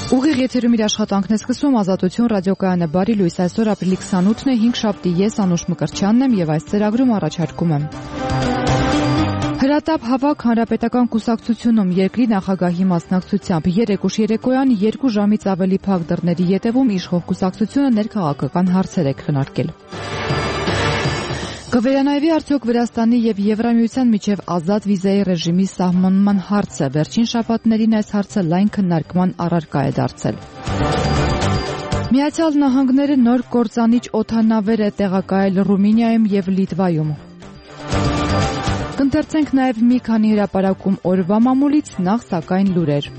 Ուղիղ եթերում իր աշխատանքն է սկսում Ազատություն ռադիոկայանը բարի լույս, այսօր ապրիլի 28-ն է, 5 շաբթի, ես Անուշ Մկրտչյանն եմ եւ այս ծրագրում առաջարկում եմ Հրատապ հավաք հանրապետական կուսակցությունում երկրի նախագահի մասնակցությամբ երեկուշ երեկոյան 2 ժամից ավելի փակ դռների ետևում իշխող կուսակցությունը ներքաղաքական հարցեր է քննարկել Կվերանայվի արդյոք Վրաստանի եւ Եվրամիության միջև ազատ վիզայի ռեժիմի սահմանման հարցը վերջին շաբաթներին այս հարցը լայն քննարկման առարկա է դարձել Միացյալ Նահանգները նոր կործանիչ օդանավեր է տեղակայել Ռումինիայում եւ Լիտվայում Կընթերցենք նաեւ մի քանի հրապարակում օրվա մամուլից նախ սակայն լուրեր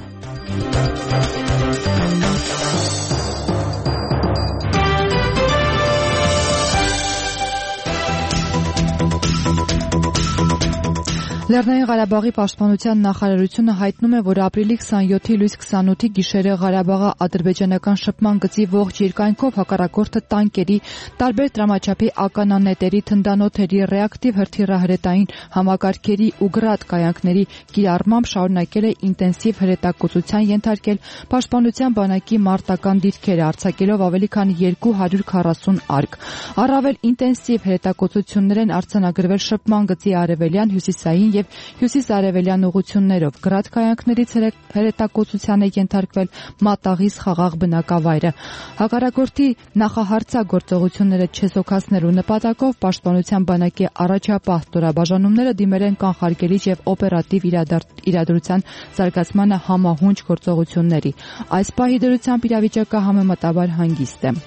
Լեռնային Ղարաբաղի պաշտպանության նախարարությունը հայտնում է, որ ապրիլի 27-ի լույս 28-ի գիշերը Ղարաբաղի ադրբեջանական շփման գծի ողջ երկայնքով հակառակորդը տանկերի, տարբեր տրամաչափի ականանետերի, թնդանոթերի, ռեակտիվ հրթիռահրետային համակարգերի ու գրադ կայանքների կիրառմամբ շարունակել է ինտենսիվ հրետակոծության ենթարկել պաշտպանության բանակի մարտական դիրքերը, արձակելով ավելի քան 240 արկ։ Առավել ինտենսիվ հրետակոծություններ են արձանագրվել շփման գծի արևելյան, հյուսիսային եւ հյուսիս-արևելյան ուղություններով գրադ կայանքներից հրետակոծության է ենթարկվել Մատաղիս խաղաղ բնակավայրը։ Հակառակորդի նախահարցագործողությունները չեզոքացնելու նպատակով պաշտպանության բանակի առաջապահ ստորաբաժանումները դիմել են կանխարգելիչ եւ օպերատիվ իրադրության զարգացմանը համահունչ գործողությունների։ Այս պահի դրությամբ իրավիճակը համեմատաբար հանգիստ է։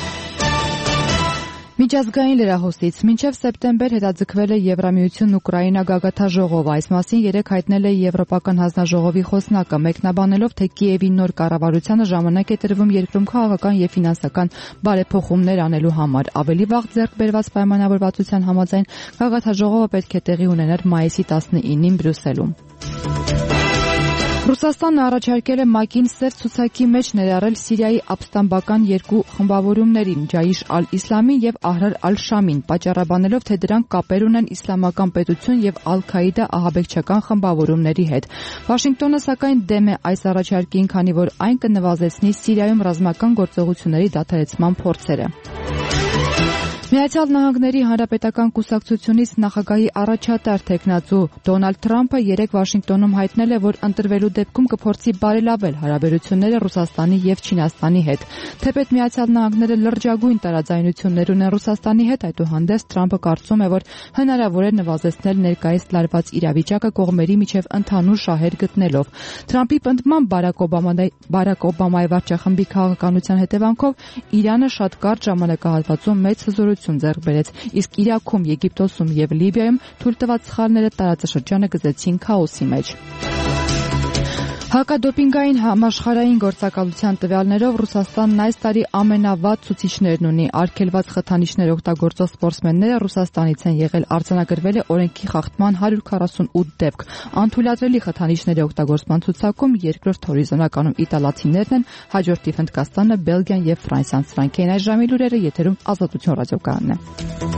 Միջազգային լրահոսից մինչև սեպտեմբեր հետաձգվել է Եվրամիություն Ուկրաինա գագաթաժողովը։ Այս մասին երեկ հայտնել է Եվրոպական հանձնաժողովի խոսնակը, մեկնաբանելով, թե Կիևի նոր կառավարությանը ժամանակ է տրվում երկրում քաղաքական եւ ֆինանսական բարեփոխումներ անելու համար։ Ավելի վաղ ձեռք բերված պայմանավորվածության համաձայն գագաթաժողովը պետք է տեղի ունենար մայիսի 19-ին Բրյուսելում։ Ռուսաստանը առաջարկել է ՄԱԿ-ին սև ցուցակի մեջ ներառել Սիրիայի ապստամբական երկու խմբավորումներին՝ Ջայիշ ալ-Իսլամին եւ Ահրար ալ-Շամին, պատճառաբանելով, թե դրանք կապեր ունեն Իսլամական պետություն եւ Ալ-Քաիդա ահաբեկչական խմբավորումների հետ։ Վաշինգտոնը սակայն դեմ է այս առաջարկին, քանի որ այն կնվազեցնի Սիրիայում ռազմական գործողությունների դադարեցման փորձերը։ Միացյալ Նահանգների Հանրապետական կուսակցությունից նախագահի առաջատար թեկնածու Դոնալդ Թրամփը երեկ Վաշինգտոնում հայտնել է, որ ընտրվելու դեպքում կփորձի բարելավել հարաբերությունները Ռուսաստանի եւ Չինաստանի հետ։ Թեպետ Միացյալ Նահանգները լրջագույն տարաձայնություններ ունեն Ռուսաստանի հետ, այդուհանդերձ Թրամփը կարծում է, որ հնարավոր է նվազեցնել ներկայիս լարված իրավիճակը կողմերի միջև ընդհանուր շահեր գտնելով։ Թրամփի պնդմամբ Բարակ Օբամայի վարչախմբի քաղաքականության հետևանքով Իրանը շատ կարճ ժամանակահատվածում մեծ հզորություն ձեռք բերեց, իսկ Իրաքում, Եգիպտոսում եւ Լիբիայում թույլ տված սխալները տարածաշրջանը գցեցին քաոսի մեջ։ Հակադոպինգային համաշխարհային գործակալության տվյալներով Ռուսաստանն այս տարի ամենավատ ցուցիչներն ունի։ Արգելված խթանիչներ օգտագործող սպորտսմենները Ռուսաստանից են եղել, արձանագրվել է օրենքի խախտման 148 դեպք։ Անթույլատրելի խթանիչների օգտագործման ցուցակում երկրորդ հորիզոնականում իտալացիներն են, հաջորդիվ Հնդկաստանը, Բելգիան եւ Ֆրանսիան։ Սրանք են այս ժամի լուրերը, եթերում Ազատություն ռադիոկայանն է։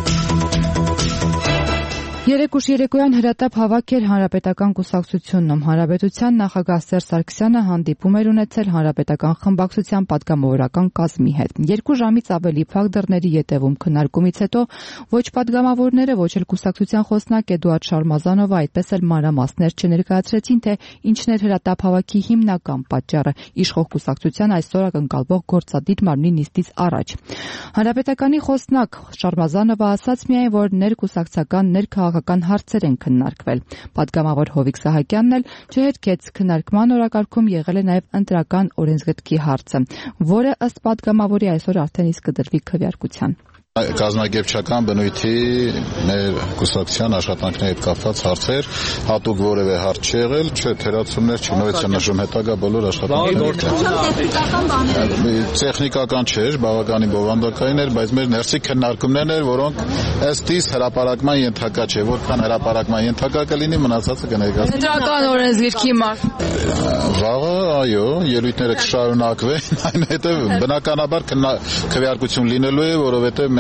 Երեկուշ երեկոյան հրատապ հավաք էր Հանրապետական կուսակցությունում։ Հանրապետության նախագահ Սերժ Սարգսյանը հանդիպում էր ունեցել Հանրապետական խմբակցության պատգամավորական կազմի հետ։ 2 ժամից ավելի փակ դռների ետևում քննարկումից հետո ոչ պատգամավորները, ոչ էլ կուսակցության խոսնակ Էդուարդ Շարմազանովը այդպես էլ մանրամասներ չներկայացրեցին, թե ինչն էր հրատապ հավաքի հիմնական պատճառը իշխող կուսակցության այսօր ակնկալվող գործադիր մարմնի նիստից առաջ։ Հանրապետականի խոսնակ Շարմազանովը ասաց միայն, որ ներկուսակցական ներքաղաքական հարցեր են քննարկվել։ Պատգամավոր Հովիկ Սահակյանն էլ չհետքեց քննարկման օրակարգում եղել է նաև ընտրական օրենսգծքի հարցը, որը ըստ պատգամավորի այսօր արդեն իսկ կդրվի քվեարկության։ Կազմակերպչական բնույթի մեր կուսակցության աշխատանքների հետ կապված հարցեր, հատուկ որևէ հարց չի եղել, չէ, թերացումներ չի, նորից եմ նշում, հետագա բոլոր աշխատանքները տեխնիկական չէր, բավականին բովանդակային էր, բայց մեր ներսի քննարկումներն էր, որոնք ըստ իս հրապարակման ենթակա չէ, որքան հրապարակման ենթակա կլինի, մնացածը կներկայացնի։ Ընտրական օրենսգիրքի մաս։ Վաղը, այո, ելույթները կշարունակվեն, այնուհետև բնականաբար քվեարկություն լինելու է, որովհետև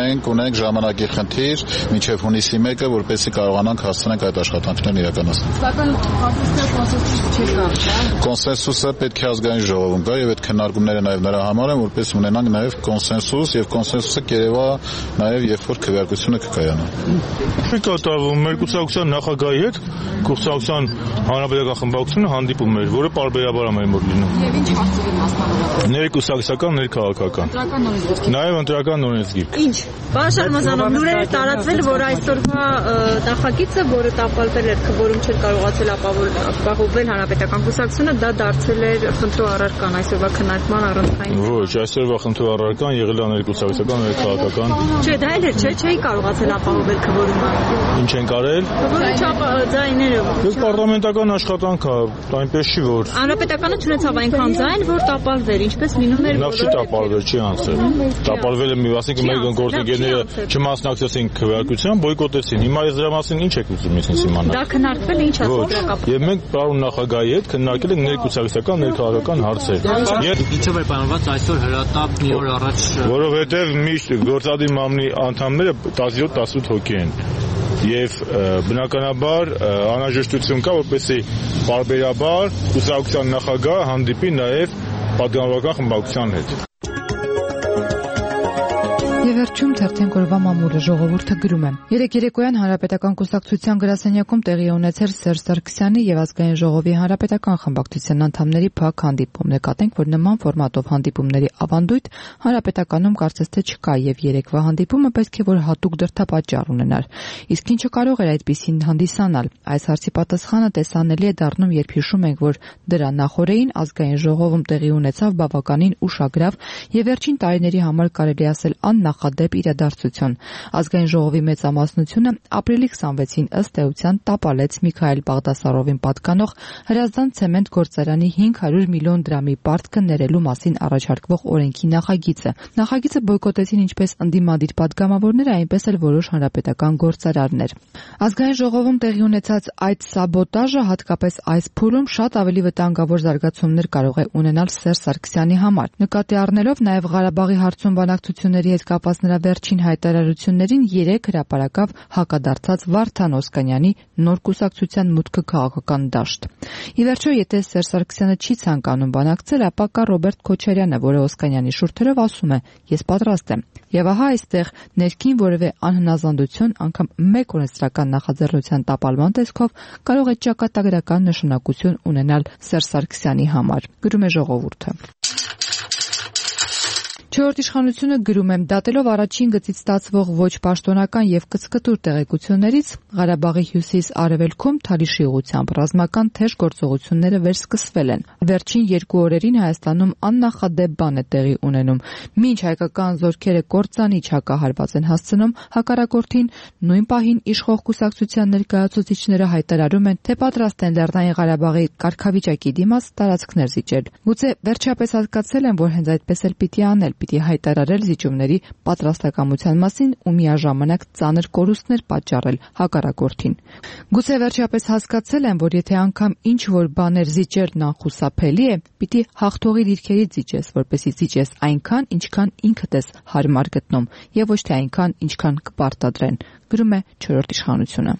ունենք ժամանակի խնդիր մինչև հունիսի 1-ը, որպեսզի կարողանանք հասցնենք այդ աշխատանքներն իրականացնել։ Սակայն կոնսենսուս չի կա։ Կոնսենսուսը պետք է ազգային ժողովում գա եւ այդ քննարկումները նաեւ նրա համար են, որպես ունենանք նաեւ կոնսենսուս եւ կոնսենսուսը կերևա նաեւ երբ որ քվեարկությունը կկայանա։ Կատարվում մեր կուսակցության նախագահի հետ կուսակցության հանրապետական խմբակցությունը հանդիպում էր, որը պարբերաբար է մեր մոտ լինում։ Եվ ինչ հարցերի մասնավորապես։ Ներկուսակցական, ներքաղաքական։ Նաեւ ընտրական օրենսգիր։ Ինչ։ Պարոն Շարմազանov, լուրեր տարածվել, որ այսօրվա նախագիծը, որը տապալվել էր, որում չէր կարողացել ապահովել հանրապետական կուսակցությունը, դա դարձել էր խնդրու առարկան այսօրվա քննարկման առանցքային։ Ոչ, այսօրվա խնդրու առարկան եղել է ներկուսակցական, ներքաղաքական։ Չէ, դա էլ էր, չէի կարողացել ապահովել քվորումը։ Ինչ են կարել։ Ձայները։ Եվ պարլամենտական աշխատանք է, այնպես չի որ։ Հանրապետականը չունեցավ այնքան ձայն, որ տապալվեր, ինչպես լինում էր։ Լավ չի տապալվել, չի անցել։ Տապալվել է մի ասենք մեր գործընկերները չմասնակցեցին քվեարկության, բոյկոտեցին։ Հիմա այս դրա մասին ինչ եք ուզում ինձ իմանալ։ Դա քննարկվել է, ինչ ասում։ Եվ մենք պարոն նախագահի հետ քննարկել ենք ներկուսակցական, ներքաղաքական հարցեր։ Ինչով է պայմանված այսօր հրատապ մի օր առաջ։ Որովհետև միշտ գործադիր մամլի անդամները 17-18 հոգի են։ Եվ բնականաբար անհրաժեշտություն կա, որպեսզի պարբերաբար կուսակցության նախագահը հանդիպի նաև պատգամավորական խմբակցության հետ։ Եվ վերջում թերթեն օրվա մամուլը ժողովուրդը գրում է. Երեկ երեկոյան Հանրապետական կուսակցության գրասենյակում տեղի ունեցել Սերժ Սարգսյանի եւ Ազգային ժողովի Հանրապետական խմբակցության անդամների փակ հանդիպում։ Նկատենք, որ նման ֆորմատով հանդիպումների ավանդույթ Հանրապետականում կարծես թե չկա եւ երեկվա հանդիպումը պետք է որ հատուկ դրդապատճառ ունենար։ Իսկ ինչը կարող էր այդպիսին հանդիսանալ։ Այս հարցի պատասխանը տեսանելի է դառնում, երբ հիշում ենք, որ դրա նախորդին Ազգային ժողովում տեղի ունեցավ բավականին ուշագրավ եւ վերջին տարիների համար կարելի ասել նախադեպ իրադարձություն։ Ազգային ժողովի մեծամասնությունը ապրիլի 26-ին ըստ էության տապալեց Միքայել Բաղդասարովին պատկանող Հրազդան ցեմենտ գործարանի 500 միլիոն դրամի պարտքը ներելու մասին առաջարկվող օրենքի նախագիծը։ Նախագիծը բոյկոտեցին ինչպես ընդդիմադիր պատգամավորները, այնպես էլ որոշ հանրապետական գործարարներ։ Ազգային ժողովում տեղի ունեցած այդ սաբոտաժը, հատկապես այս փուլում, շատ ավելի վտանգավոր զարգացումներ կարող է ունենալ Սերժ Սարգսյանի համար։ Նկատի առնելով նաև Ղարաբաղի հարցում բանակցությունների հետ կապված նրա վերջին հայտարարություններին 3 հրապարակավ հակադարձած Վարդան Օսկանյանի նոր կուսակցության մուտքը քաղաքական դաշտ։ Ի վերջո, եթե Սերժ Սարգսյանը չի ցանկանում բանակցել, ապա կա Ռոբերտ Քոչարյանը, որը Օսկանյանի շուրթերով ասում է. «Ես պատրաստ եմ»։ Եվ ահա այստեղ ներքին որևէ անհնազանդություն, անգամ մեկ օրենսդրական նախաձեռնության տապալման տեսքով կարող է ճակատագրական նշանակություն ունենալ Սերժ Սարգսյանի համար։ Գրում է ժողովուրդը։ Չորրորդ իշխանությունը գրում է. դատելով առաջին գծից ստացվող ոչ պաշտոնական եւ կցկտուր տեղեկություններից Ղարաբաղի հյուսիս-արևելքում Թալիշի ուղղությամբ ռազմական թեժ գործողությունները վերսկսվել են։ Վերջին 2 օրերին Հայաստանում աննախադեպ բան է տեղի ունենում։ Մինչ հայկական զորքերը կործանիչ հակահարված են հասցնում, հակառակորդին նույն պահին իշխող կուսակցության ներկայացուցիչները հայտարարում են, թե պատրաստ են Լեռնային Ղարաբաղի կարգավիճակի դիմաց տարածքներ զիջել։ Գուցե վերջապես հասկացել են, որ հենց այդպես էլ պիտի անել, պիտի հայտարարել զիջումների պատրաստակամության մասին ու միաժամանակ ծանր կորուստներ պատճառել հակառակորդին։ Գուցե վերջապես հասկացել են, որ եթե անգամ ինչ որ բաներ զիջելն անխուսափելի է, պիտի հաղթողի դիրքերից զիջես, որպեսզի զիջես այնքան, ինչքան ինքդ ես հարմար գտնում, եւ ոչ թե այնքան, ինչքան կպարտադրեն։ Գրում է Չորրորդ իշխանությունը։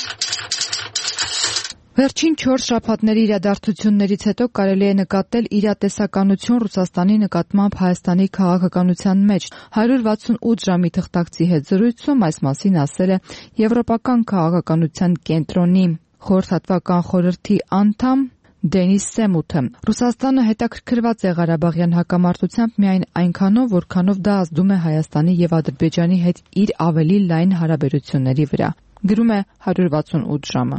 Վերջին 4 շաբաթների իրադարձություններից հետո կարելի է նկատել իրատեսականություն Ռուսաստանի նկատմամբ Հայաստանի քաղաքականության մեջ։ 168 ժամի թղթակցի հետ զրույցում այս մասին ասել է Եվրոպական քաղաքականության կենտրոնի խորհրդատվական խորհրդի անդամ Դենիս Սեմութը։ Ռուսաստանը հետաքրքրված է Ղարաբաղյան հակամարտությամբ միայն այնքանով, որքանով դա ազդում է Հայաստանի եւ Ադրբեջանի հետ իր ավելի լայն հարաբերությունների վրա։ Գրում է 168 ժամը։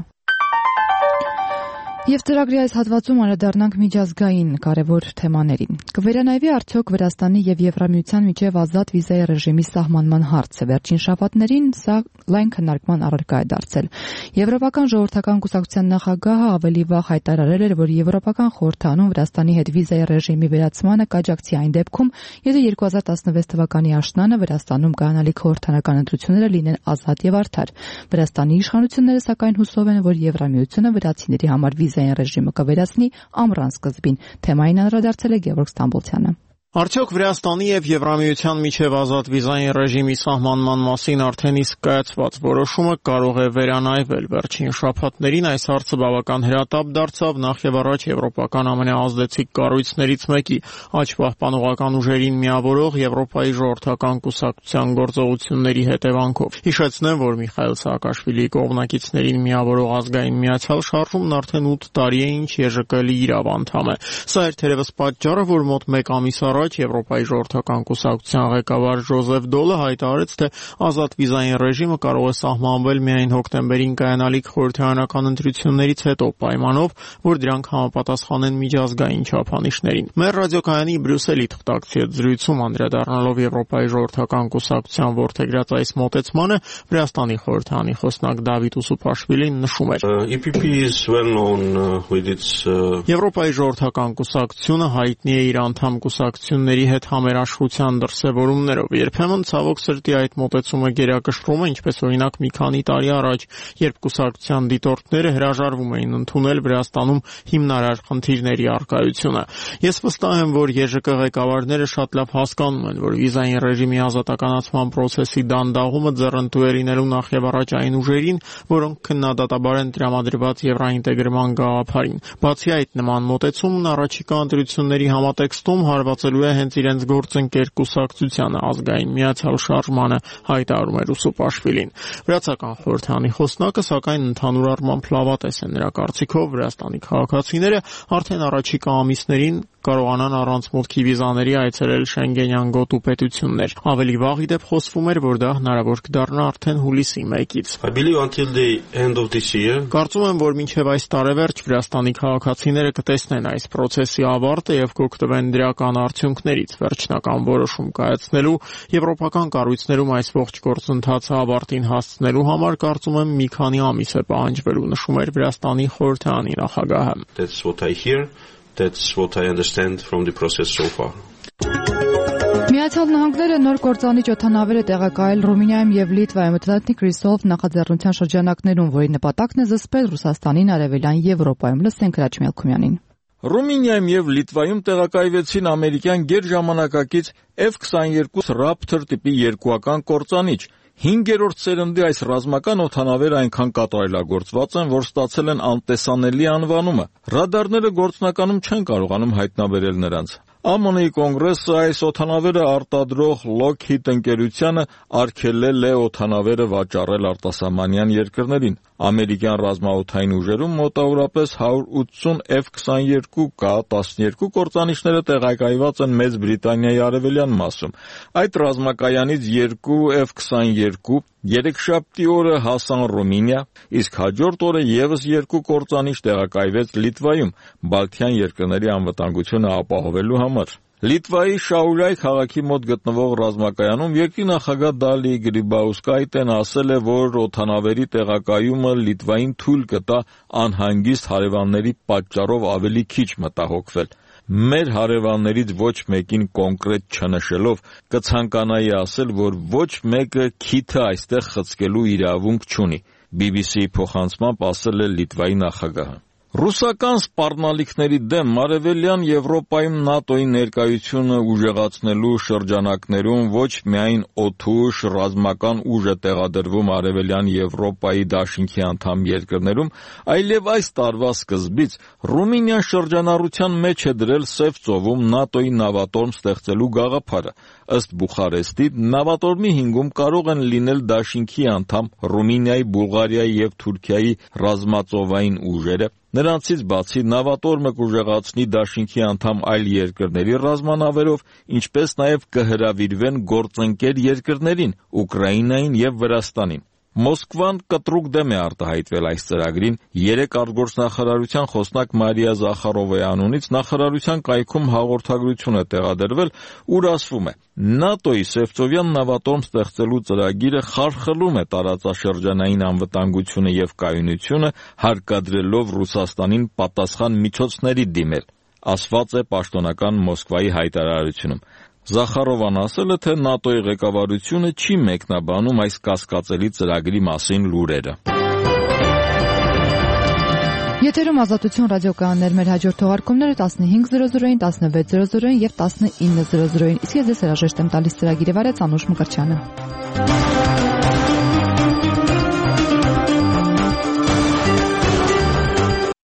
Եվ ծրագրի այս հատվածում անդրադառնանք միջազգային կարևոր թեմաներին։ Կվերանայվի արդյոք Վրաստանի եւ Եվրամիության միջև ազատ վիզայի ռեժիմի սահմանման հարցը։ Վերջին շաբաթներին սա լայն քննարկման առարկա է դարձել։ Եվրոպական ժողովրդական կուսակցության նախագահը ավելի վաղ հայտարարել էր, որ Եվրոպական խորհրդանում Վրաստանի հետ վիզայի ռեժիմի վերացմանը կաջակցի այն դեպքում, եթե 2016 թվականի աշնանը Վրաստանում կանալիք խորհրդանական ընտրությունները լինեն ազատ եւ արդար։ Վրաստանի իշխանությունները սակայն հուսով են, որ Եվրամիությունը վրացիների համար վիզային ռեժիմը կվերացնի ամռան սկզբին։ Թեմային անդրադարձել է Գևորգ Ստամբոլցյանը։ Արդյոք Վրաստանի եւ Եվրամիության միջև ազատ վիզային ռեժիմի սահմանման մասին արդեն իսկ կայացված որոշումը կարող է վերանայվել։ Վերջին շաբաթներին այս հարցը բավական հրատապ դարձավ նախ եւ առաջ եվրոպական ամենաազդեցիկ կառույցներից մեկի աջ պահպանողական ուժերին միավորող Եվրոպայի ժողովրդական կուսակցության գործողությունների հետևանքով։ Հիշեցնեմ, որ Միխայել Սաակաշվիլիի կողմնակիցներին միավորող ազգային միացյալ շարժումն արդեն 8 տարի է ինչ ԵԺԿ-ի իրավ անդամ է։ Սա էր թերևս պատճառը, որ մոտ 1 ամիս Եվրոպայի ժողովրդական կուսակցության ղեկավար Ջոզեֆ Դոլը հայտարարեց, թե ազատ վիզային ռեժիմը կարող է սահմանվել միայն հոկտեմբերին կայանալիք խորհրդարանական ընտրություններից հետո, պայմանով, որ դրանք համապատասխանեն միջազգային չափանիշներին։ Մեր ռադիոկայանի Բրյուսելի թղթակցի հետ զրույցում անդրադառնալով Եվրոպայի ժողովրդական կուսակցության որդեգրած այս մոտեցմանը, Վրաստանի խորհրդարանի խոսնակ Դավիթ Ուսուփաշվիլին նշում էր. Եվրոպայի ժողովրդական կուսակցությունը հայտնի է իր անդամ կուսակցությունների հետ համերաշխության դրսևորումներով։ Երբեմն ցավոք սրտի այդ մոտեցումը գերակշռում է, ինչպես օրինակ մի քանի տարի առաջ, երբ կուսակցության դիտորդները հրաժարվում էին ընդունել Վրաստանում հիմնարար խնդիրների առկայությունը։ Ես վստահ եմ, որ ԵԺԿ ղեկավարները շատ լավ հասկանում են, որ վիզային ռեժիմի ազատականացման process-ի դանդաղումը ձեռնտու է լինելու նախ եւ առաջ այն ուժերին, որոնք քննադատաբար են տրամադրված եվրոինտեգրման գաղափարին։ Բացի այդ, նման մոտեցումն առաջիկա ընտրությունների համատեքստում հարվածելու է հենց իրենց գործընկեր կուսակցությանը, ազգային միացյալ շարժմանը, հայտարարում էր Ուսուփաշվիլին։ Վրացական խորհրդարանի խոսնակը սակայն ընդհանուր առմամբ լավատես է։ Նրա կարծիքով Վրաստանի քաղաքացիները արդեն առաջիկա ամիսներին կարողանան առանց մուտքի վիզաների այցելել Շենգենյան գոտու պետություններ։ Ավելի վաղ ի դեպ խոսվում էր, որ դա հնարավոր կդառնա արդեն հուլիսի 1-ից։ Կարծում եմ, որ մինչև այս տարեվերջ Վրաստանի քաղաքացիները կտեսնեն այս process-ի ավարտը եւ կօգտվեն դրական արդյունքներից։ Վերջնական որոշում կայացնելու եվրոպական կառույցներում այս ողջ գործընթացը ավարտին հասցնելու համար կարծում եմ մի քանի ամիս է պահանջվելու, նշում էր Վրաստանի խորհրդարանի նախագահը։ That's what I understand from the process so far. Միացյալ Նահանգները նոր կործանիչ օդանավեր է տեղակայել Ռումինիայում եւ Լիտվայում Atlantic Resolve նախաձեռնության շրջանակներում, որի նպատակն է զսպել Ռուսաստանին արևելյան Եվրոպայում։ Լսենք Հրաչ Մելքումյանին։ Ռումինիայում եւ Լիտվայում տեղակայվեցին ամերիկյան գերժամանակակից F-22 Raptor տիպի երկուական կործանիչ։ 5-րդ սերնդի այս ռազմական օդանավերը այնքան կատարելագործված են, որ ստացել են անտեսանելի անվանումը։ Ռադարները գործնականում չեն կարողանում հայտնաբերել նրանց։ ԱՄՆ-ի կոնգրեսը այս օդանավերը արտադրող Lockheed ընկերությանը արգելել է օդանավերը վաճառել արտասահմանյան երկրներին։ Ամերիկյան ռազմաօդային ուժերում մոտավորապես 180 F-22 կա, 12 կործանիչները տեղակայված են Մեծ Բրիտանիայի արևելյան մասում։ Այդ ռազմակայանից 2 F-22 երեքշաբթի օրը հասան Ռումինիա, իսկ հաջորդ օրը եւս 2 կործանիչ տեղակայվեց Լիտվայում, Բալթյան երկրների անվտանգությունը ապահովելու համար։ Լիտվայի Շաուլյայ քաղաքի մոտ գտնվող ռազմակայանում երկրի նախագահ Դալի Գրիբաուսկայտեն ասել է, որ օդանավերի տեղակայումը Լիտվային թույլ կտա անհանգիստ հարևանների պատճառով ավելի քիչ մտահոգվել։ Մեր հարևաններից ոչ մեկին կոնկրետ չնշելով կցանկանայի ասել, որ ոչ մեկը քիթը այստեղ խցկելու իրավունք չունի, BBC-ի փոխանցմամբ ասել է Լիտվայի նախագահը։ Ռուսական սպառնալիքների դեմ Արևելյան Եվրոպայում ՆԱՏՕ-ի ներկայությունը ուժեղացնելու շրջանակներում ոչ միայն օդուժ ռազմական ուժ է տեղադրվում Արևելյան Եվրոպայի դաշինքի անդամ երկրներում, այլև այս տարվա սկզբից Ռումինիան շրջանառության մեջ է դրել Սև ծովում ՆԱՏՕ-ի նավատորմ ստեղծելու գաղափարը։ Ըստ Բուխարեստի, նավատորմի հիմքում կարող են լինել դաշինքի անդամ Ռումինիայի, Բուլղարիայի եւ Թուրքիայի ռազմածովային ուժերը։ Նրանցից բացի նավատորմը կուժեղացնի դաշինքի անդամ այլ երկրների ռազմանավերով, ինչպես նաև կհրավիրվեն գործընկեր երկրներին՝ Ուկրաինային եւ Վրաստանին։ Մոսկվան կտրուկ դեմ է արտահայտվել այս ծրագրին։ 3 արտգործնախարարության խոսնակ Մարիա Զախարովայի անունից նախարարության կայքում հաղորդագրություն է տեղադրվել, ուր ասվում է. ՆԱՏՕ-ի Սևծովյան նավատորմ ստեղծելու ծրագիրը խարխլում է տարածաշրջանային անվտանգությունը եւ կայունությունը, հարկադրելով Ռուսաստանին պատասխան միջոցների դիմել, ասված է պաշտոնական Մոսկվայի հայտարարությունում։ Զախարովան ասել է, թե ՆԱՏՕ-ի ղեկավարությունը չի մեկնաբանում այս կասկածելի ծրագրի մասին լուրերը։ Եթերում Ազատություն ռադիոկայաններ, մեր հաջորդ թողարկումները 15:00-ին, 16:00-ին եւ 19:00-ին։ Իսկ ես հրաժեշտ եմ տալիս ծրագիրը վարեց Անուշ Մկրտչյանը։